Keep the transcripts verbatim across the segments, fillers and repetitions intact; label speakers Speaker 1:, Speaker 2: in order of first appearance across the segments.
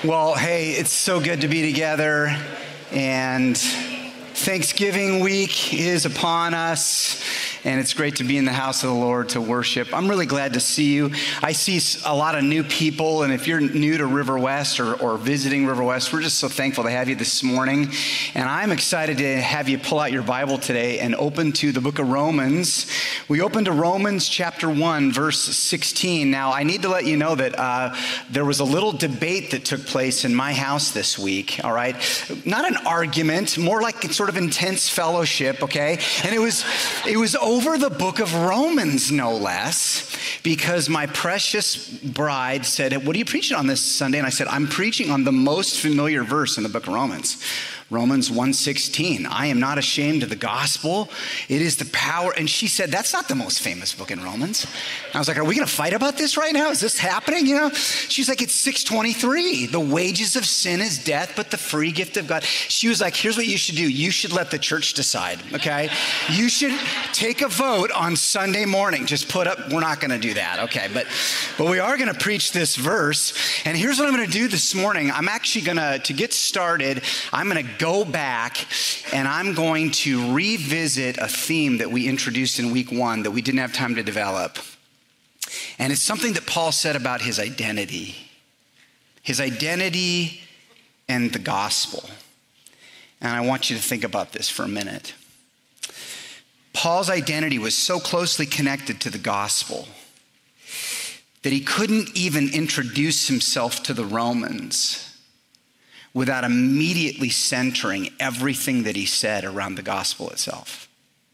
Speaker 1: Well, hey, it's so good to be together, and Thanksgiving week is upon us, and it's great to be in the house of the Lord to worship. I'm really glad to see you. I see a lot of new people, and if you're new to River West or, or visiting River West, we're just so thankful to have you this morning, and I'm excited to have you pull out your Bible today and open to the book of Romans. We open to Romans chapter one, verse sixteen. Now, I need to let you know that uh, there was a little debate that took place in my house this week, all right? Not an argument, more like sort of intense fellowship, okay? And it was it was over the book of Romans, no less, because my precious bride said, "What are you preaching on this Sunday?" And I said, "I'm preaching on the most familiar verse in the book of Romans. Romans one sixteen, I am not ashamed of the gospel. It is the power." And she said, "That's not the most famous book in Romans." And I was like, "Are we going to fight about this right now? Is this happening?" You know, she's like, "It's six twenty-three. The wages of sin is death, but the free gift of God." She was like, "Here's what you should do. You should let the church decide, okay? You should take a vote on Sunday morning. Just put up, we're not going to do that, okay? But, but we are going to preach this verse. And here's what I'm going to do this morning. I'm actually going to, to get started, I'm going to go back and I'm going to revisit a theme that we introduced in week one that we didn't have time to develop. And it's something that Paul said about his identity. His identity and the gospel. And I want you to think about this for a minute. Paul's identity was so closely connected to the gospel that he couldn't even introduce himself to the Romans without immediately centering everything that he said around the gospel itself.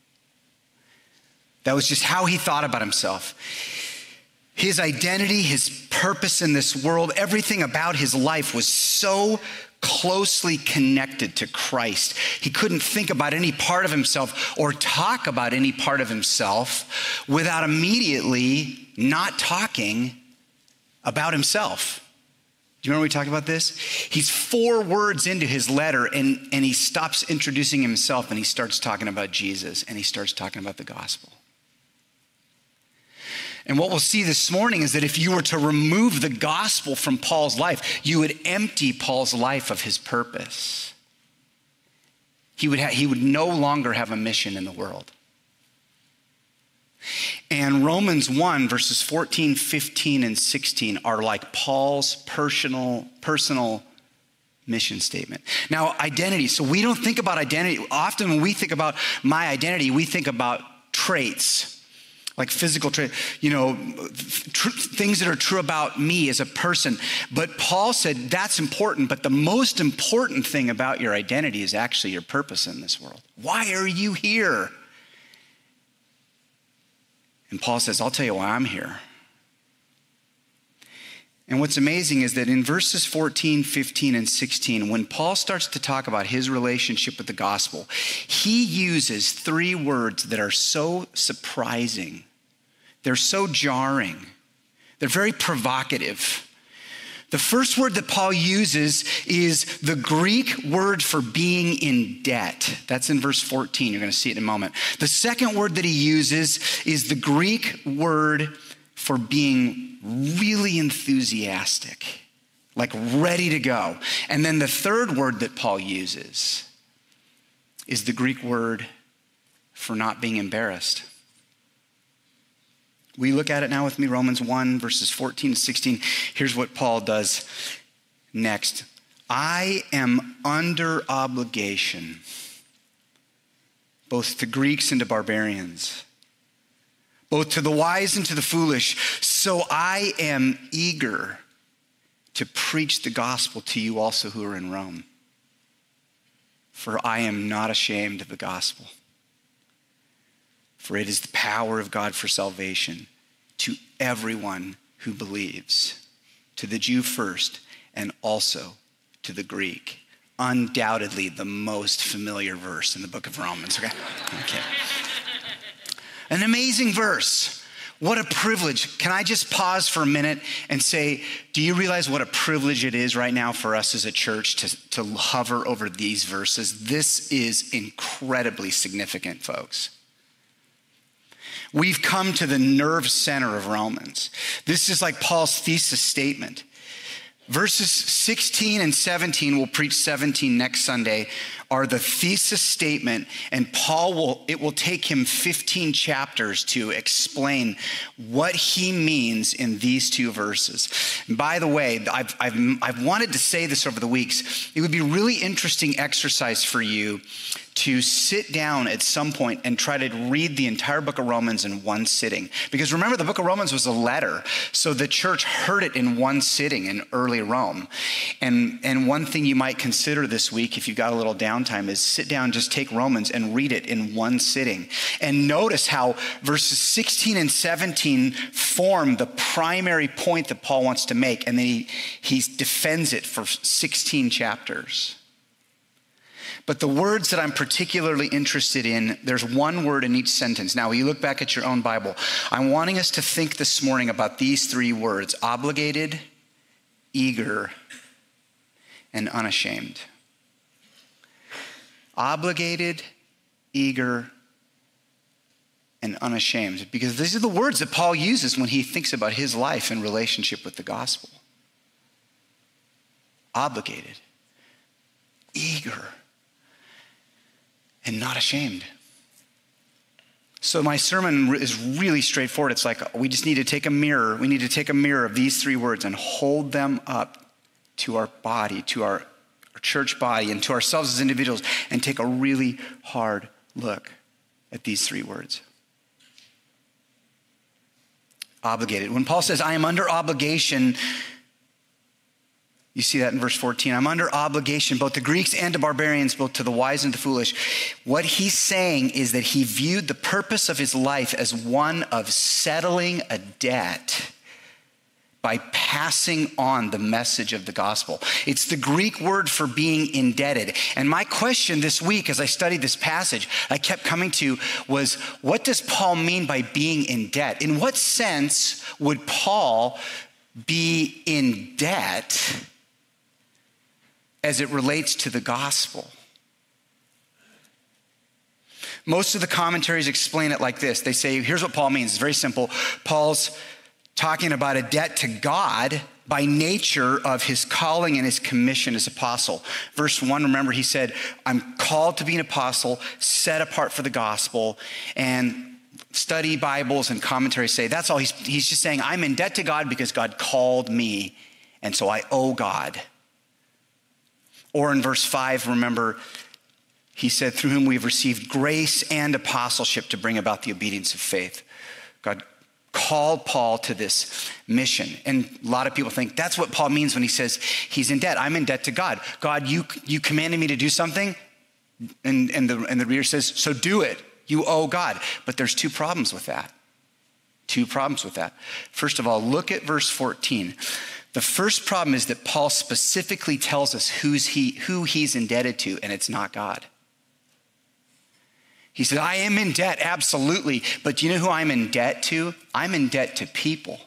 Speaker 1: That was just how he thought about himself. His identity, his purpose in this world, everything about his life was so closely connected to Christ. He couldn't think about any part of himself or talk about any part of himself without immediately not talking about himself. Do you remember we talked about this? He's four words into his letter and, and he stops introducing himself and he starts talking about Jesus and he starts talking about the gospel. And what we'll see this morning is that if you were to remove the gospel from Paul's life, you would empty Paul's life of his purpose. He would, ha- he would no longer have a mission in the world. And Romans one, verses fourteen, fifteen, and sixteen are like Paul's personal, personal mission statement. Now, identity. So we don't think about identity. Often when we think about my identity, we think about traits, like physical traits, you know, tr- things that are true about me as a person. But Paul said that's important, but the most important thing about your identity is actually your purpose in this world. Why are you here? And Paul says, "I'll tell you why I'm here." And what's amazing is that in verses fourteen, fifteen, and sixteen, when Paul starts to talk about his relationship with the gospel, he uses three words that are so surprising. They're so jarring. They're very provocative. The first word that Paul uses is the Greek word for being in debt. That's in verse fourteen. You're going to see it in a moment. The second word that he uses is the Greek word for being really enthusiastic, like ready to go. And then the third word that Paul uses is the Greek word for not being embarrassed. Will you look at it now with me? Romans one, verses fourteen to sixteen. Here's what Paul does next. "I am under obligation, both to Greeks and to barbarians, both to the wise and to the foolish. So I am eager to preach the gospel to you also who are in Rome. For I am not ashamed of the gospel. For it is the power of God for salvation to everyone who believes, to the Jew first and also to the Greek." Undoubtedly the most familiar verse in the book of Romans, okay? Okay. An amazing verse. What a privilege. Can I just pause for a minute and say, do you realize what a privilege it is right now for us as a church to, to hover over these verses? This is incredibly significant, folks. We've come to the nerve center of Romans. This is like Paul's thesis statement. Verses sixteen and seventeen, we'll preach seventeen next Sunday, are the thesis statement, and Paul will, it will take him fifteen chapters to explain what he means in these two verses. And by the way, I've, I've, I've wanted to say this over the weeks. It would be a really interesting exercise for you to sit down at some point and try to read the entire book of Romans in one sitting. Because remember, the book of Romans was a letter, so the church heard it in one sitting in early Rome. And, and one thing you might consider this week, if you've got a little downtime, is sit down, just take Romans and read it in one sitting. And notice how verses sixteen and seventeen form the primary point that Paul wants to make, and then he, he defends it for sixteen chapters. But the words that I'm particularly interested in, there's one word in each sentence. Now, when you look back at your own Bible, I'm wanting us to think this morning about these three words: obligated, eager, and unashamed. Obligated, eager, and unashamed. Because these are the words that Paul uses when he thinks about his life in relationship with the gospel. Obligated, eager, and not ashamed. So my sermon is really straightforward. It's like we just need to take a mirror. We need to take a mirror of these three words and hold them up to our body, to our, our church body, and to ourselves as individuals, and take a really hard look at these three words. Obligated. When Paul says, I am under obligation, you see that in verse fourteen. I'm under obligation, both to Greeks and to barbarians, both to the wise and the foolish. What he's saying is that he viewed the purpose of his life as one of settling a debt by passing on the message of the gospel. It's the Greek word for being indebted. And my question this week, as I studied this passage, I kept coming to was, what does Paul mean by being in debt? In what sense would Paul be in debt as it relates to the gospel? Most of the commentaries explain it like this. They say, here's what Paul means. It's very simple. Paul's talking about a debt to God by nature of his calling and his commission as apostle. Verse one, remember, he said, I'm called to be an apostle, set apart for the gospel. And study Bibles and commentaries say that's all. He's, he's just saying, I'm in debt to God because God called me, and so I owe God. Or in verse five, remember, he said, through whom we've received grace and apostleship to bring about the obedience of faith. God called Paul to this mission. And a lot of people think that's what Paul means when he says he's in debt. I'm in debt to God. God, you, you commanded me to do something, and, and, the, and the reader says, so do it. You owe God. But there's two problems with that. Two problems with that. First of all, look at verse fourteen. The first problem is that Paul specifically tells us who's he, who he's indebted to, and it's not God. He said, I am in debt, absolutely. But do you know who I'm in debt to? I'm in debt to people.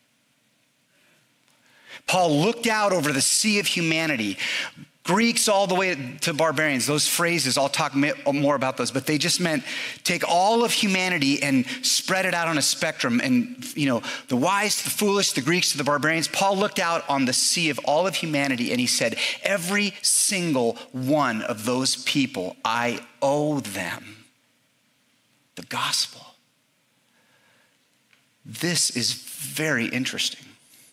Speaker 1: Paul looked out over the sea of humanity, Greeks all the way to barbarians. Those phrases, I'll talk more about those, but they just meant take all of humanity and spread it out on a spectrum. And, you know, the wise to the foolish, the Greeks to the barbarians. Paul looked out on the sea of all of humanity and he said, every single one of those people, I owe them the gospel. This is very interesting.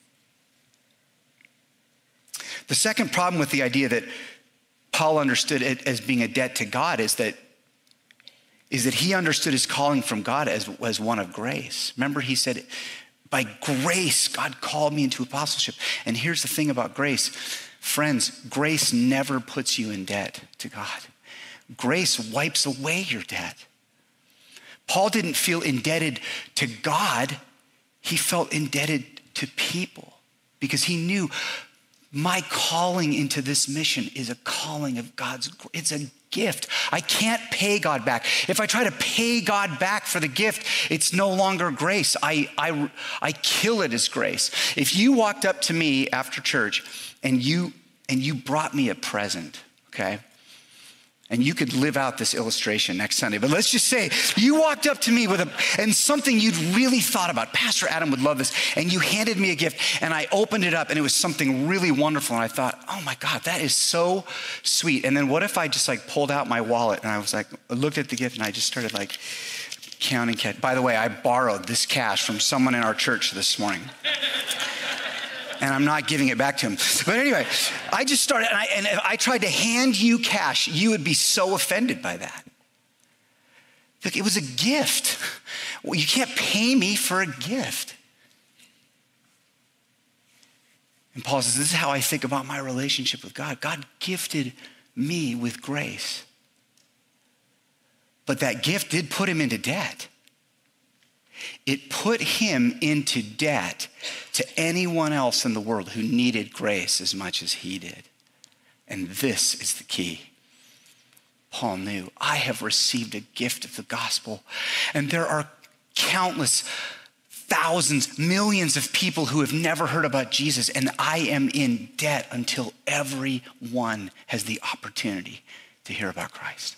Speaker 1: The second problem with the idea that Paul understood it as being a debt to God is that, is that he understood his calling from God as, as one of grace. Remember, he said, by grace, God called me into apostleship. And here's the thing about grace. Friends, grace never puts you in debt to God. Grace wipes away your debt. Paul didn't feel indebted to God. He felt indebted to people because he knew my calling into this mission is a calling of God's, it's a gift. I can't pay God back. If I try to pay God back for the gift, it's no longer grace. I, I, I kill it as grace. If you walked up to me after church and you, and you brought me a present, okay? And you could live out this illustration next Sunday. But let's just say you walked up to me with a, and something you'd really thought about. Pastor Adam would love this. And you handed me a gift and I opened it up and it was something really wonderful. And I thought, oh my God, that is so sweet. And then what if I just like pulled out my wallet and I was like, I looked at the gift and I just started like counting cash. By the way, I borrowed this cash from someone in our church this morning. And I'm not giving it back to him. But anyway, I just started, and, I, and if I tried to hand you cash, you would be so offended by that. Look, it was a gift. Well, you can't pay me for a gift. And Paul says, this is how I think about my relationship with God. God gifted me with grace. But that gift did put him into debt. It put him into debt to anyone else in the world who needed grace as much as he did. And this is the key. Paul knew, I have received a gift of the gospel, and there are countless thousands, millions of people who have never heard about Jesus, and I am in debt until everyone has the opportunity to hear about Christ.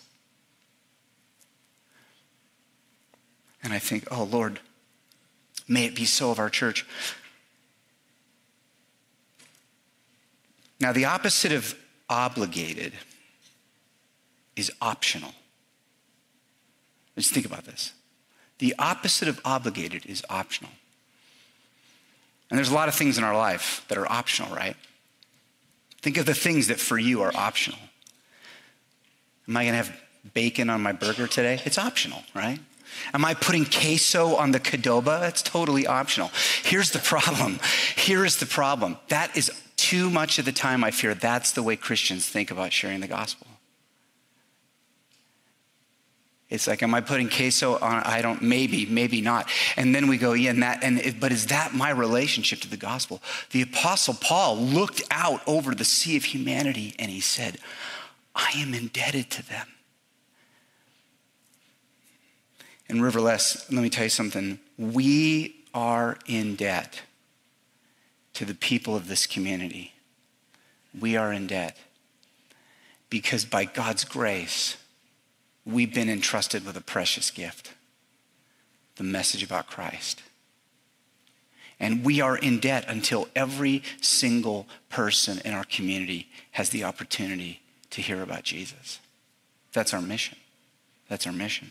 Speaker 1: And I think, oh, Lord, may it be so of our church. Now, the opposite of obligated is optional. Let's think about this. The opposite of obligated is optional. And there's a lot of things in our life that are optional, right? Think of the things that for you are optional. Am I going to have bacon on my burger today? It's optional, right? Am I putting queso on the Qdoba? That's totally optional. Here's the problem. Here is the problem. That is too much of the time, I fear, that's the way Christians think about sharing the gospel. It's like, am I putting queso on? I don't, maybe, maybe not. And then we go, yeah, and that, and it, but is that my relationship to the gospel? The Apostle Paul looked out over the sea of humanity and he said, I am indebted to them. And Riverless, let me tell you something. We are in debt to the people of this community. We are in debt because by God's grace, we've been entrusted with a precious gift, the message about Christ. And we are in debt until every single person in our community has the opportunity to hear about Jesus. That's our mission. That's our mission.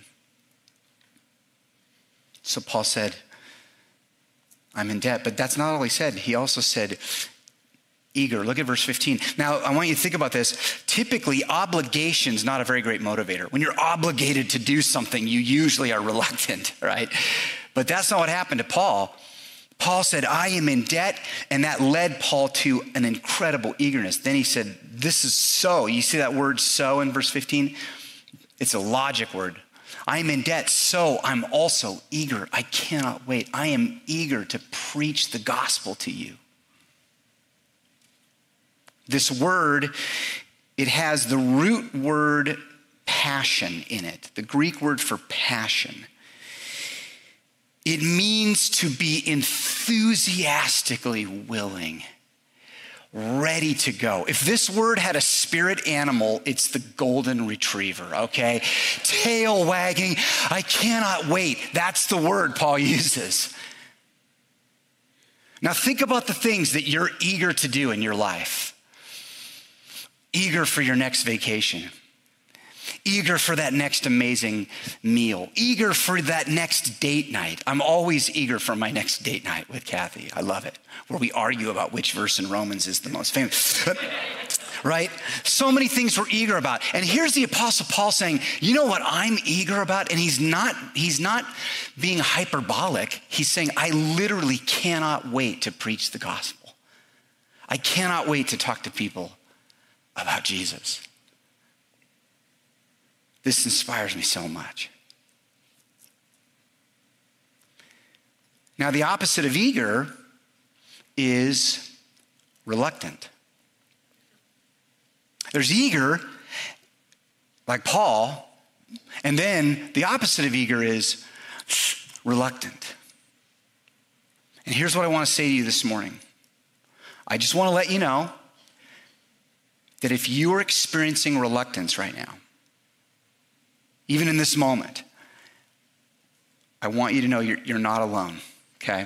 Speaker 1: So Paul said, I'm in debt. But that's not all he said. He also said, eager. Look at verse fifteen. Now, I want you to think about this. Typically, obligation is not a very great motivator. When you're obligated to do something, you usually are reluctant, right? But that's not what happened to Paul. Paul said, I am in debt, and that led Paul to an incredible eagerness. Then he said, this is so. You see that word so in verse fifteen? It's a logic word. I am in debt, so I'm also eager. I cannot wait. I am eager to preach the gospel to you. This word, it has the root word passion in it, the Greek word for passion. It means to be enthusiastically willing, ready to go. If this word had a spirit animal, it's the golden retriever, okay? Tail wagging, I cannot wait. That's the word Paul uses. Now think about the things that you're eager to do in your life. Eager for your next vacation. Eager for that next amazing meal. Eager for that next date night. I'm always eager for my next date night with Kathy. I love it. Where we argue about which verse in Romans is the most famous. Right? So many things we're eager about. And here's the Apostle Paul saying, you know what I'm eager about? And he's not, he's not being hyperbolic. He's saying, I literally cannot wait to preach the gospel. I cannot wait to talk to people about Jesus. This inspires me so much. Now, the opposite of eager is reluctant. There's eager, like Paul, and then the opposite of eager is reluctant. And here's what I want to say to you this morning. I just want to let you know that if you are experiencing reluctance right now, even in this moment, I want you to know you're, you're not alone, okay?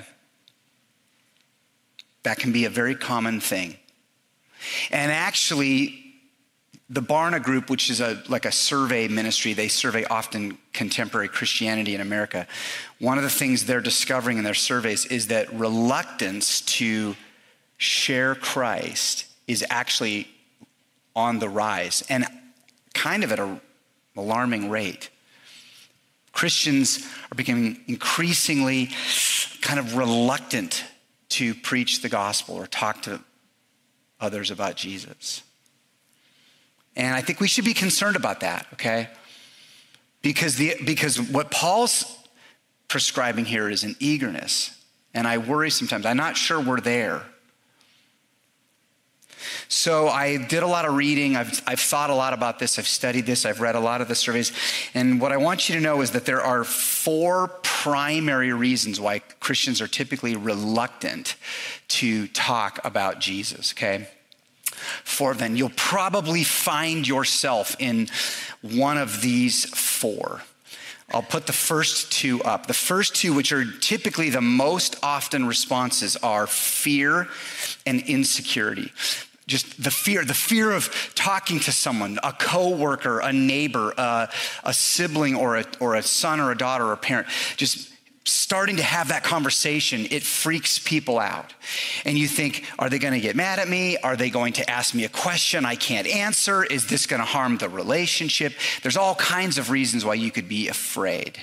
Speaker 1: That can be a very common thing. And actually, the Barna Group, which is a like a survey ministry, they survey often contemporary Christianity in America. One of the things they're discovering in their surveys is that reluctance to share Christ is actually on the rise, and kind of at an alarming rate. Christians are becoming increasingly kind of reluctant to preach the gospel or talk to others about Jesus. And I think we should be concerned about that, okay? Because the because what Paul's prescribing here is an eagerness. And I worry sometimes, I'm not sure we're there. So I did a lot of reading. I've, I've thought a lot about this. I've studied this. I've read a lot of the surveys. And what I want you to know is that there are four primary reasons why Christians are typically reluctant to talk about Jesus, okay? Four of them. You'll probably find yourself in one of these four. I'll put the first two up. The first two, which are typically the most often responses, are fear and insecurity. Just the fear, the fear of talking to someone, a coworker, a neighbor, uh, a sibling, or a, or a son or a daughter or a parent. Just starting to have that conversation, it freaks people out. And you think, are they going to get mad at me? Are they going to ask me a question I can't answer? Is this going to harm the relationship? There's all kinds of reasons why you could be afraid.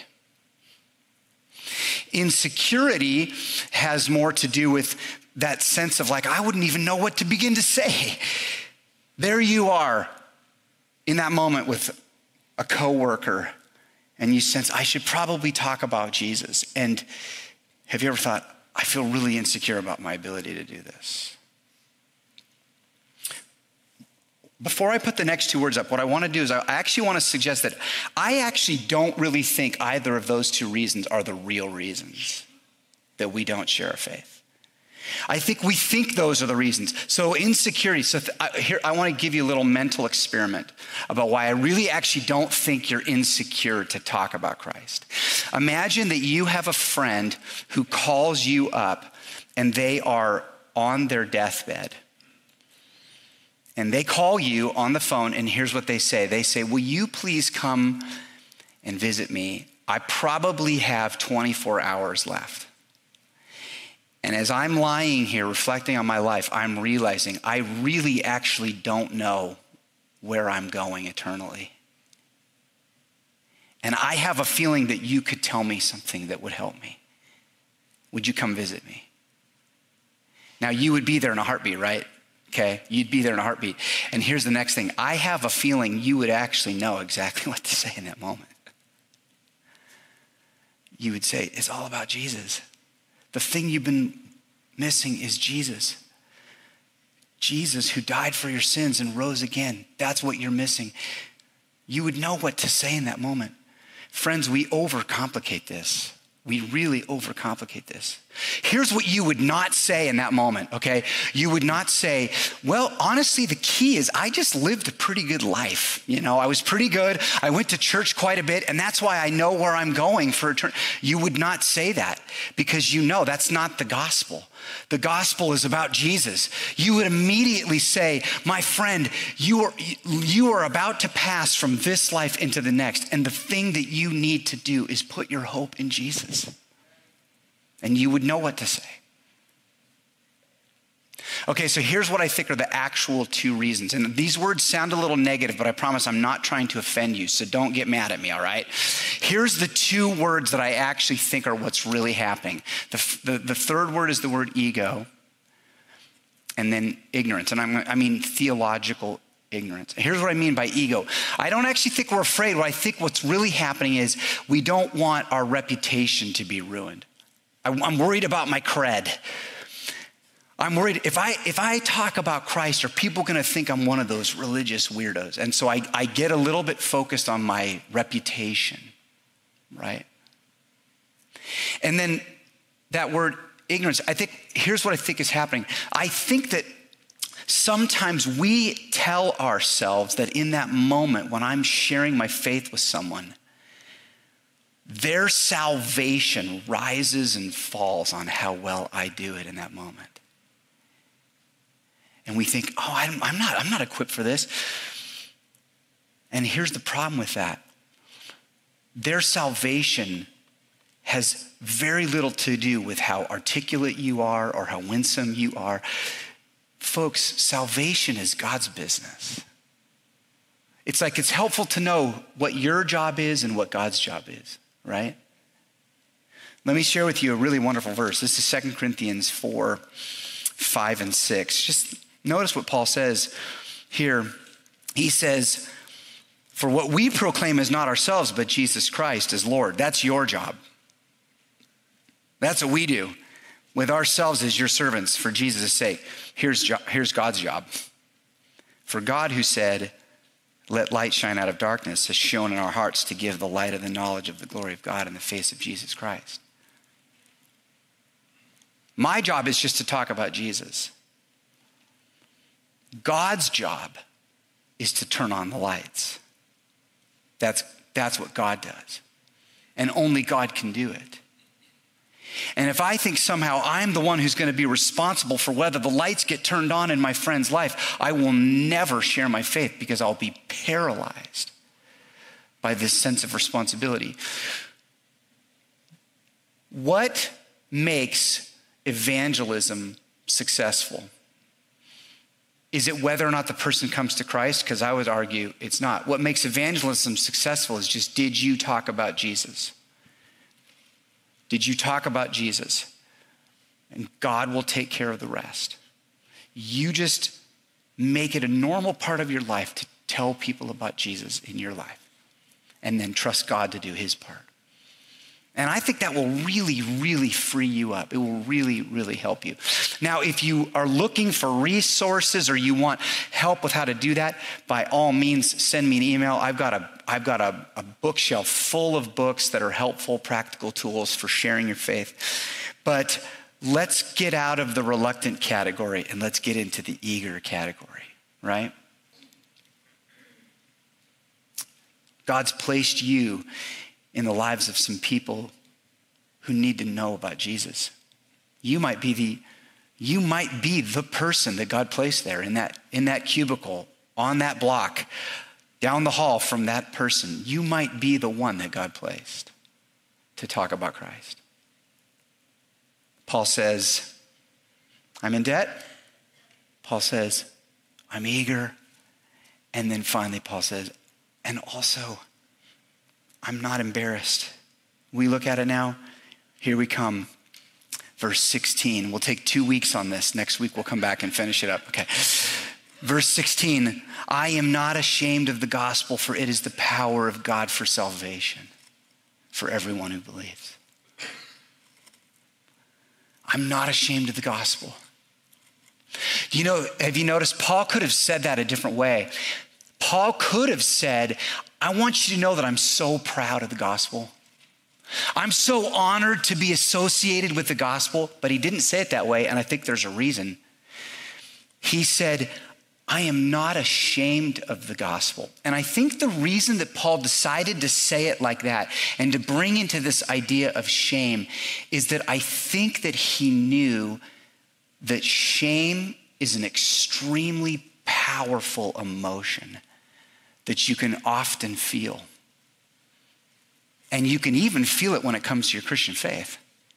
Speaker 1: Insecurity has more to do with that sense of like, I wouldn't even know what to begin to say. There you are in that moment with a coworker, and you sense, I should probably talk about Jesus. And have you ever thought, I feel really insecure about my ability to do this? Before I put the next two words up, what I want to do is I actually want to suggest that I actually don't really think either of those two reasons are the real reasons that we don't share our faith. I think we think those are the reasons. So insecurity. So th- I, here, I want to give you a little mental experiment about why I really actually don't think you're insecure to talk about Christ. Imagine that you have a friend who calls you up and they are on their deathbed. And they call you on the phone, and here's what they say. They say, will you please come and visit me? I probably have twenty-four hours left. And as I'm lying here reflecting on my life, I'm realizing I really actually don't know where I'm going eternally. And I have a feeling that you could tell me something that would help me. Would you come visit me? Now, you would be there in a heartbeat, right? Okay, you'd be there in a heartbeat. And here's the next thing. I have a feeling you would actually know exactly what to say in that moment. You would say, it's all about Jesus. The thing you've been missing is Jesus. Jesus who died for your sins and rose again. That's what you're missing. You would know what to say in that moment. Friends, we overcomplicate this. We really overcomplicate this. Here's what you would not say in that moment, okay? You would not say, well, honestly, the key is I just lived a pretty good life. You know, I was pretty good. I went to church quite a bit, and that's why I know where I'm going for eternity. You would not say that because you know that's not the gospel. The gospel is about Jesus. You would immediately say, my friend, you are, you are about to pass from this life into the next, and the thing that you need to do is put your hope in Jesus. And you would know what to say. Okay, so here's what I think are the actual two reasons. And these words sound a little negative, but I promise I'm not trying to offend you, so don't get mad at me, all right? Here's the two words that I actually think are what's really happening. The, the, the third word is the word ego, and then ignorance. And I'm, I mean theological ignorance. Here's what I mean by ego. I don't actually think we're afraid. What I think what's really happening is we don't want our reputation to be ruined. I'm worried about my cred. I'm worried if I if I talk about Christ, are people going to think I'm one of those religious weirdos? And so I, I get a little bit focused on my reputation, right? And then that word ignorance, I think, here's what I think is happening. I think that sometimes we tell ourselves that in that moment when I'm sharing my faith with someone, their salvation rises and falls on how well I do it in that moment. And we think, oh, I'm, I'm not, I'm not equipped for this. And here's the problem with that. Their salvation has very little to do with how articulate you are or how winsome you are. Folks, salvation is God's business. It's like it's helpful to know what your job is and what God's job is, right? Let me share with you a really wonderful verse. This is Second Corinthians four, five, and six. Just notice what Paul says here. He says, for what we proclaim is not ourselves, but Jesus Christ as Lord. That's your job. That's what we do. With ourselves as your servants for Jesus' sake. Here's, jo- here's God's job. For God who said, let light shine out of darkness, has shone in our hearts to give the light of the knowledge of the glory of God in the face of Jesus Christ. My job is just to talk about Jesus. God's job is to turn on the lights. That's, that's what God does. And only God can do it. And if I think somehow I'm the one who's going to be responsible for whether the lights get turned on in my friend's life, I will never share my faith because I'll be paralyzed by this sense of responsibility. What makes evangelism successful? Is it whether or not the person comes to Christ? Because I would argue it's not. What makes evangelism successful is just, did you talk about Jesus? Did you talk about Jesus? And God will take care of the rest. You just make it a normal part of your life to tell people about Jesus in your life and then trust God to do his part. And I think that will really, really free you up. It will really, really help you. Now, if you are looking for resources or you want help with how to do that, by all means, send me an email. I've got a, I've got a, a bookshelf full of books that are helpful, practical tools for sharing your faith. But let's get out of the reluctant category and let's get into the eager category, right? God's placed you in the lives of some people who need to know about Jesus. You might be the, you might be the person that God placed there in that, in that cubicle, on that block, down the hall from that person. You might be the one that God placed to talk about Christ. Paul says, I'm in debt. Paul says, I'm eager. And then finally Paul says, and also, I'm not embarrassed. We look at it now. Here we come. Verse sixteen. We'll take two weeks on this. Next week we'll come back and finish it up. Okay. Verse sixteen. I am not ashamed of the gospel, for it is the power of God for salvation for everyone who believes. I'm not ashamed of the gospel. You know, have you noticed Paul could have said that a different way? Paul could have said, I want you to know that I'm so proud of the gospel. I'm so honored to be associated with the gospel, but he didn't say it that way, and I think there's a reason. He said, I am not ashamed of the gospel. And I think the reason that Paul decided to say it like that and to bring into this idea of shame is that I think that he knew that shame is an extremely powerful emotion that you can often feel. And you can even feel it when it comes to your Christian faith.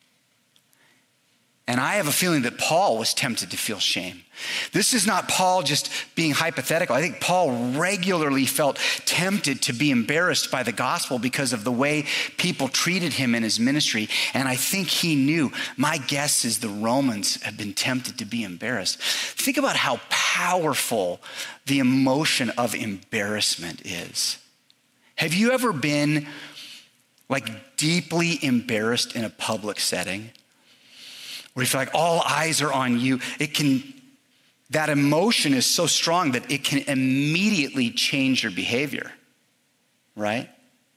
Speaker 1: And I have a feeling that Paul was tempted to feel shame. This is not Paul just being hypothetical. I think Paul regularly felt tempted to be embarrassed by the gospel because of the way people treated him in his ministry. And I think he knew, my guess is the Romans have been tempted to be embarrassed. Think about how powerful the emotion of embarrassment is. Have you ever been like deeply embarrassed in a public setting? Where you feel like all eyes are on you, it can, that emotion is so strong that it can immediately change your behavior, right?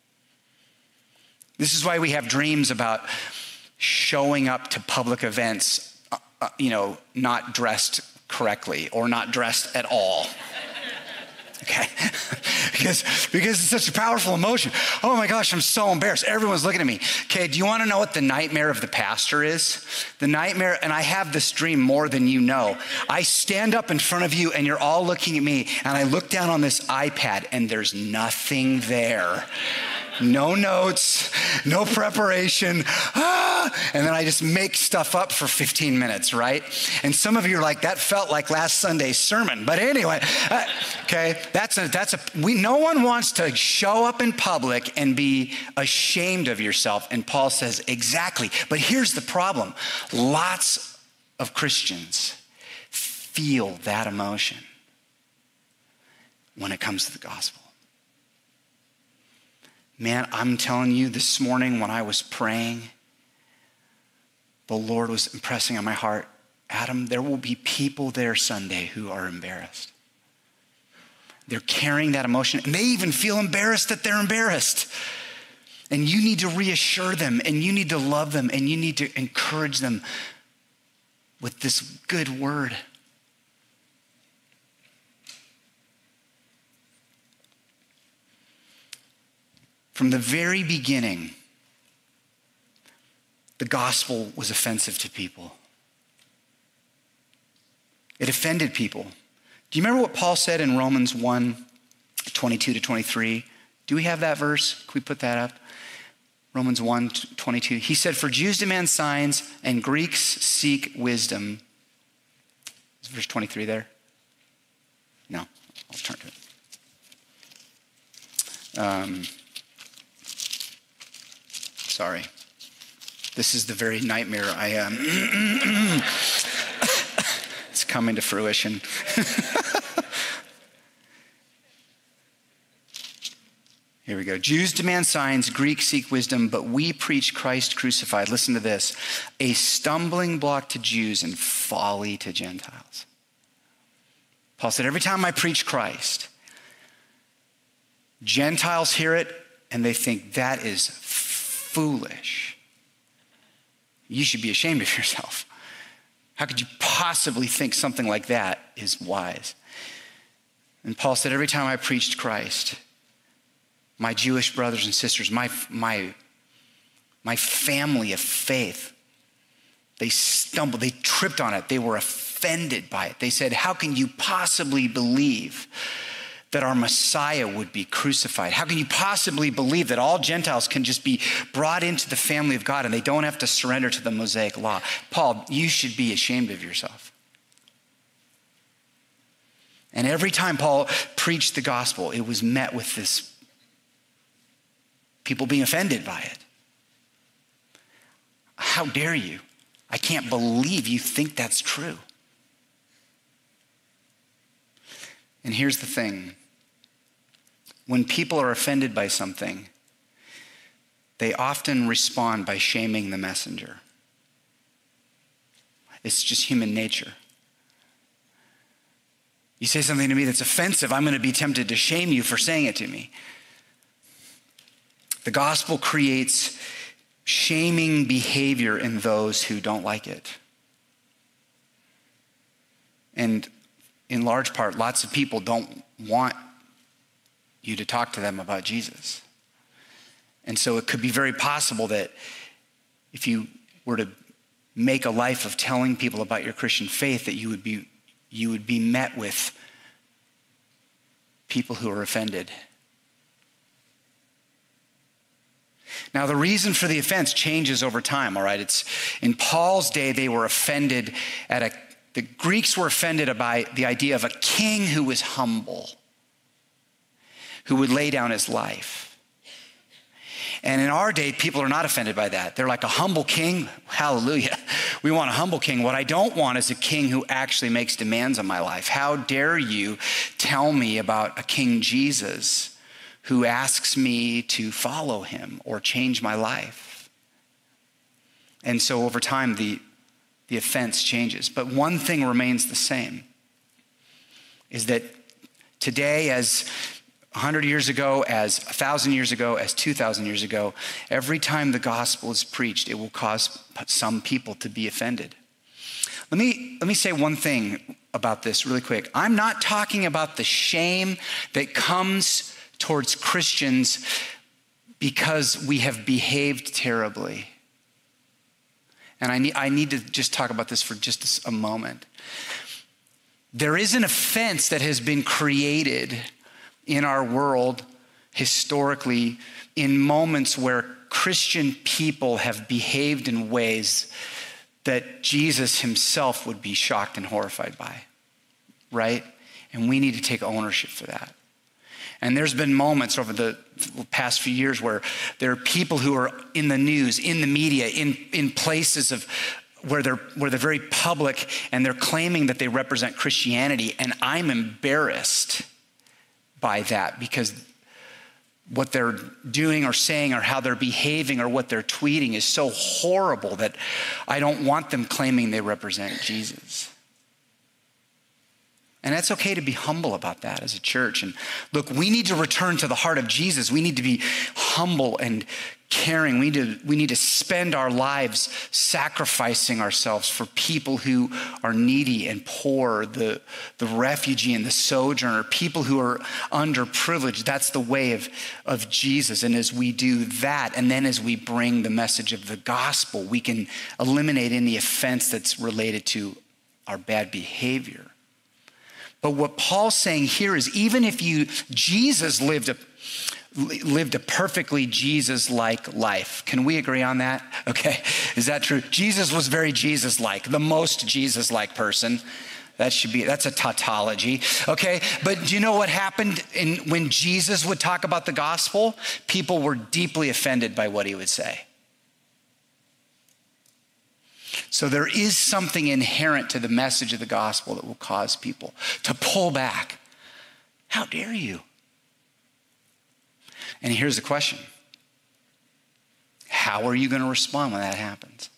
Speaker 1: This is why we have dreams about showing up to public events, uh, uh, you know, not dressed correctly or not dressed at all. Okay, because, because it's such a powerful emotion. Oh my gosh, I'm so embarrassed. Everyone's looking at me. Okay, do you want to know what the nightmare of the pastor is? The nightmare, and I have this dream more than you know. I stand up in front of you and you're all looking at me, and I look down on this iPad and there's nothing there. No notes, no preparation, ah, and then I just make stuff up for fifteen minutes, right? And some of you are like, that felt like last Sunday's sermon. But anyway, uh, okay, that's a, that's a, we, no one wants to show up in public and be ashamed of yourself. And Paul says, exactly. But here's the problem. Lots of Christians feel that emotion when it comes to the gospel. Man, I'm telling you, this morning when I was praying, the Lord was impressing on my heart, Adam, there will be people there Sunday who are embarrassed. They're carrying that emotion, and they even feel embarrassed that they're embarrassed. And you need to reassure them, and you need to love them, and you need to encourage them with this good word. From the very beginning, the gospel was offensive to people. It offended people. Do you remember what Paul said in Romans one, twenty-two to twenty-three? Do we have that verse? Can we put that up? Romans one, twenty-two. He said, for Jews demand signs and Greeks seek wisdom. Is verse twenty-three there? No, I'll turn to it. Um, Sorry. This is the very nightmare I am. Um, it's coming to fruition. Here we go. Jews demand signs, Greeks seek wisdom, but we preach Christ crucified. Listen to this. A stumbling block to Jews and folly to Gentiles. Paul said, every time I preach Christ, Gentiles hear it and they think that is foolish. You should be ashamed of yourself. How could you possibly think something like that is wise? And Paul said, every time I preached Christ, my Jewish brothers and sisters, my, my, my family of faith, they stumbled, they tripped on it. They were offended by it. They said, how can you possibly believe that our Messiah would be crucified? How can you possibly believe that all Gentiles can just be brought into the family of God and they don't have to surrender to the Mosaic law? Paul, you should be ashamed of yourself. And every time Paul preached the gospel, it was met with this, people being offended by it. How dare you? I can't believe you think that's true. And here's the thing. When people are offended by something, they often respond by shaming the messenger. It's just human nature. You say something to me that's offensive, I'm going to be tempted to shame you for saying it to me. The gospel creates shaming behavior in those who don't like it. And in large part, lots of people don't want you to talk to them about Jesus. And so it could be very possible that if you were to make a life of telling people about your Christian faith, that you would be you would be met with people who are offended. Now, the reason for the offense changes over time, all right? It's in Paul's day, they were offended at a The Greeks were offended by the idea of a king who was humble, who would lay down his life. And in our day, people are not offended by that. They're like, a humble king? Hallelujah. We want a humble king. What I don't want is a king who actually makes demands on my life. How dare you tell me about a King Jesus who asks me to follow him or change my life? And so over time, the The offense changes. But one thing remains the same, is that today, as one hundred years ago, as one thousand years ago, as two thousand years ago, every time the gospel is preached, it will cause some people to be offended. Let me, let me say one thing about this really quick. I'm not talking about the shame that comes towards Christians because we have behaved terribly. And I need, I need to just talk about this for just a moment. There is an offense that has been created in our world historically in moments where Christian people have behaved in ways that Jesus himself would be shocked and horrified by, right? And we need to take ownership for that. And there's been moments over the past few years where there are people who are in the news, in the media, in, in places of where they're where they're very public and they're claiming that they represent Christianity. And I'm embarrassed by that because what they're doing or saying or how they're behaving or what they're tweeting is so horrible that I don't want them claiming they represent Jesus. And that's okay to be humble about that as a church. And look, we need to return to the heart of Jesus. We need to be humble and caring. We need to, we need to spend our lives sacrificing ourselves for people who are needy and poor, the, the refugee and the sojourner, people who are underprivileged. That's the way of, of Jesus. And as we do that, and then as we bring the message of the gospel, we can eliminate any offense that's related to our bad behavior. But what Paul's saying here is even if you, Jesus lived a, lived a perfectly Jesus-like life. Can we agree on that? Okay, is that true? Jesus was very Jesus-like, the most Jesus-like person. That should be, that's a tautology, okay? But do you know what happened in, when Jesus would talk about the gospel? People were deeply offended by what he would say. So there is something inherent to the message of the gospel that will cause people to pull back. How dare you? And here's the question. How are you going to respond when that happens?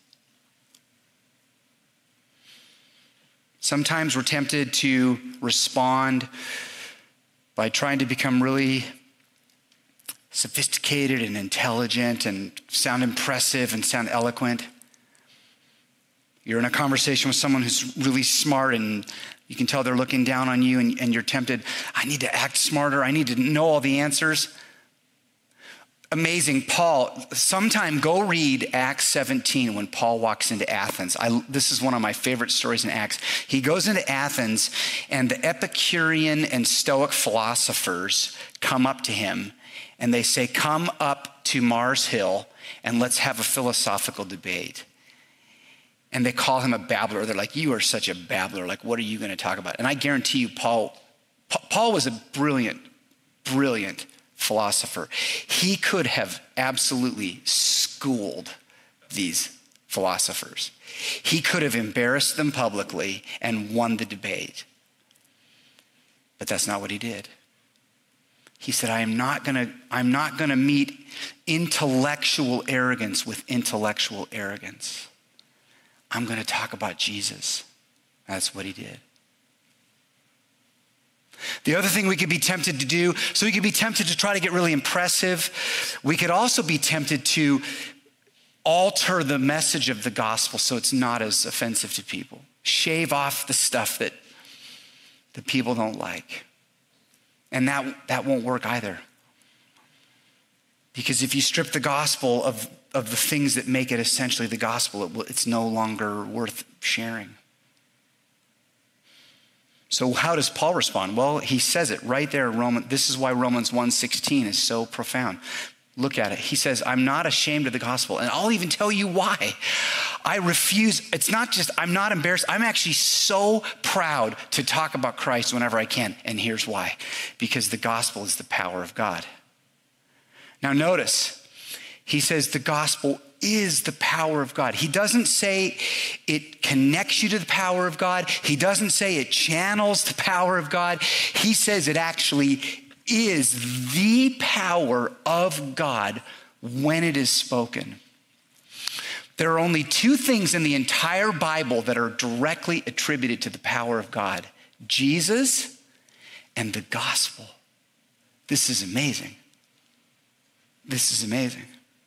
Speaker 1: Sometimes we're tempted to respond by trying to become really sophisticated and intelligent and sound impressive and sound eloquent. You're in a conversation with someone who's really smart and you can tell they're looking down on you and, and you're tempted, I need to act smarter. I need to know all the answers. Amazing. Paul, sometime go read Acts seventeen when Paul walks into Athens. I, this is one of my favorite stories in Acts. He goes into Athens and the Epicurean and Stoic philosophers come up to him and they say, come up to Mars Hill and let's have a philosophical debate. And they call him a babbler. They're like, you are such a babbler. Like, what are you going to talk about? And I guarantee you, Paul, Paul was a brilliant, brilliant philosopher. He could have absolutely schooled these philosophers. He could have embarrassed them publicly and won the debate. But that's not what he did. He said, I am not going to, I'm not going to meet intellectual arrogance with intellectual arrogance. I'm going to talk about Jesus. That's what he did. The other thing we could be tempted to do, so we could be tempted to try to get really impressive. We could also be tempted to alter the message of the gospel so it's not as offensive to people. Shave off the stuff that the people don't like. And that, that won't work either. Because if you strip the gospel of of the things that make it essentially the gospel, it will, it's no longer worth sharing. So how does Paul respond? Well, he says it right there in Romans. This is why Romans one sixteen is so profound. Look at it. He says, I'm not ashamed of the gospel. And I'll even tell you why. I refuse. It's not just, I'm not embarrassed. I'm actually so proud to talk about Christ whenever I can. And here's why. Because the gospel is the power of God. Now notice, he says the gospel is the power of God. He doesn't say it connects you to the power of God. He doesn't say it channels the power of God. He says it actually is the power of God when it is spoken. There are only two things in the entire Bible that are directly attributed to the power of God: Jesus and the gospel. This is amazing. This is amazing.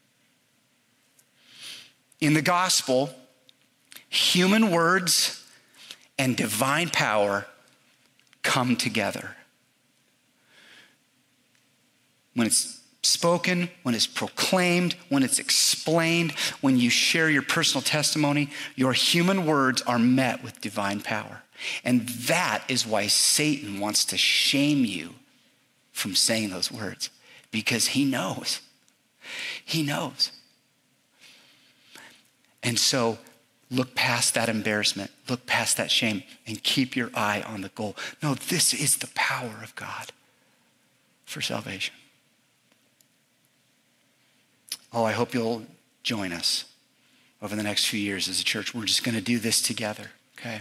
Speaker 1: In the gospel, human words and divine power come together. when it's spoken, when it's proclaimed, when it's explained, when you share your personal testimony, your human words are met with divine power. And that is why Satan wants to shame you from saying those words, because he knows. He knows. And so look past that embarrassment, look past that shame, and keep your eye on the goal. No, this is the power of God for salvation. Oh, I hope you'll join us over the next few years as a church. We're just going to do this together, okay?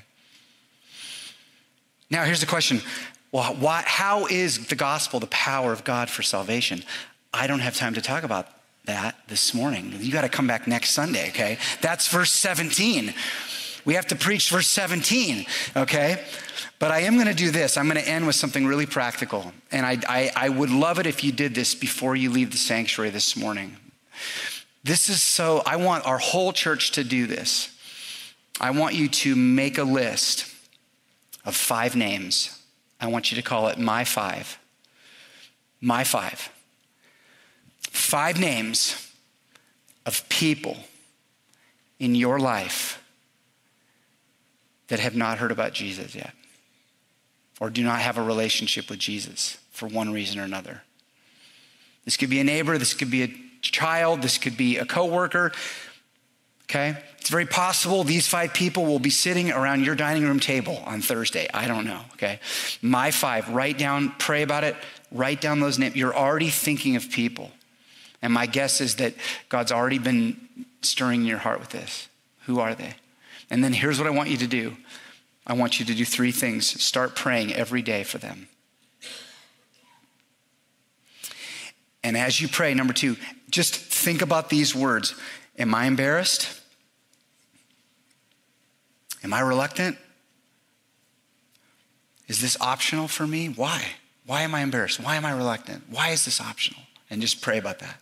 Speaker 1: Now, here's the question. Well, why, how is the gospel the power of God for salvation? I don't have time to talk about that this morning. You got to come back next Sunday, okay? That's verse seventeen. We have to preach verse seventeen, okay? But I am going to do this. I'm going to end with something really practical. And I, I, I would love it if you did this before you leave the sanctuary this morning. This is so, I want our whole church to do this. I want you to make a list of five names. I want you to call it My Five. My Five. Five names of people in your life that have not heard about Jesus yet, or do not have a relationship with Jesus for one reason or another. This could be a neighbor, this could be a child, this could be a coworker, okay? It's very possible these five people will be sitting around your dining room table on Thursday. I don't know, okay? My five, write down, pray about it, write down those names. You're already thinking of people. And my guess is that God's already been stirring in your heart with this. Who are they? And then here's what I want you to do. I want you to do three things. Start praying every day for them. And as you pray, number two, just think about these words. Am I embarrassed? Am I reluctant? Is this optional for me? Why? Why am I embarrassed? Why am I reluctant? Why is this optional? And just pray about that.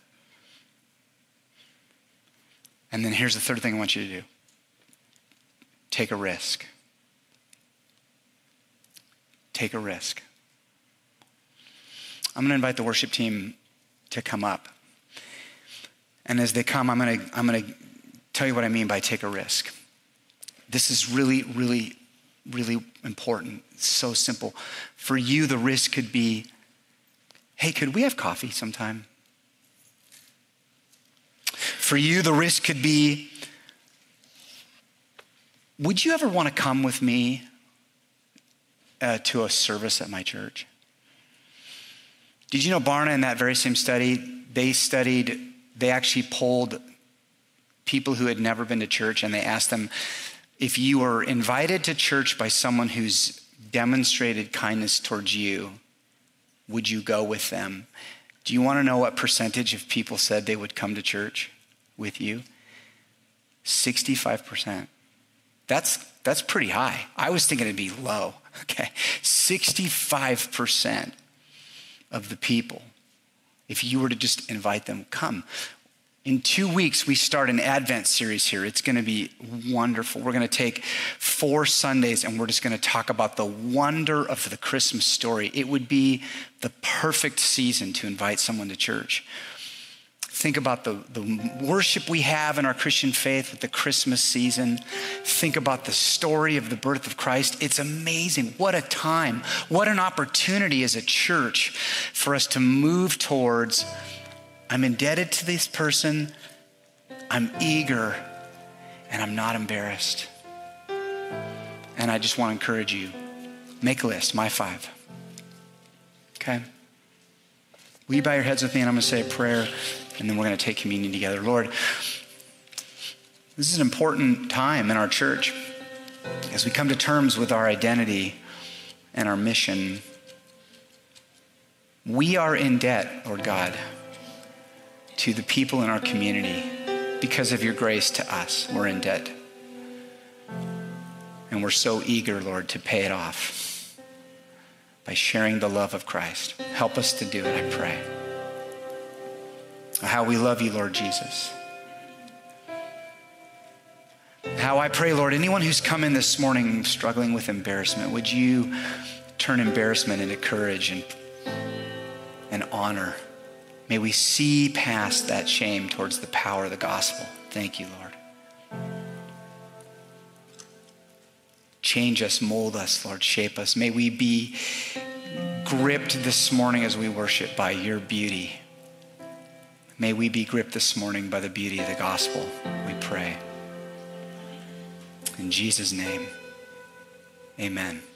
Speaker 1: And then here's the third thing I want you to do. Take a risk. Take a risk. I'm going to invite the worship team to come up. And as they come, I'm going to I'm going to tell you what I mean by take a risk. This is really, really, really important. It's so simple. For you, the risk could be, hey, could we have coffee sometime? For you, the risk could be, would you ever want to come with me uh, to a service at my church? Did you know Barna, in that very same study, they studied, they actually polled people who had never been to church, and they asked them, if you were invited to church by someone who's demonstrated kindness towards you, would you go with them? Do you want to know what percentage of people said they would come to church with you? sixty-five percent. That's, that's pretty high. I was thinking it'd be low, okay? sixty-five percent of the people, if you were to just invite them, come. In two weeks, we start an Advent series here. It's going to be wonderful. We're going to take four Sundays and we're just going to talk about the wonder of the Christmas story. It would be the perfect season to invite someone to church. Think about the, the worship we have in our Christian faith with the Christmas season. Think about the story of the birth of Christ. It's amazing. What a time. What an opportunity as a church for us to move towards, I'm indebted to this person, I'm eager, and I'm not embarrassed. And I just want to encourage you, make a list, my five. Okay? Will you bow your heads with me, and I'm going to say a prayer, and then we're going to take communion together. Lord, this is an important time in our church as we come to terms with our identity and our mission. We are in debt, Lord God, to the people in our community because of your grace to us. We're in debt. And we're so eager, Lord, to pay it off by sharing the love of Christ. Help us to do it, I pray. How we love you, Lord Jesus. How I pray, Lord, anyone who's come in this morning struggling with embarrassment, would you turn embarrassment into courage and, and honor May we see past that shame towards the power of the gospel. Thank you, Lord. Change us, mold us, Lord, shape us. May we be gripped this morning as we worship by your beauty. May we be gripped this morning by the beauty of the gospel, we pray. In Jesus' name, amen.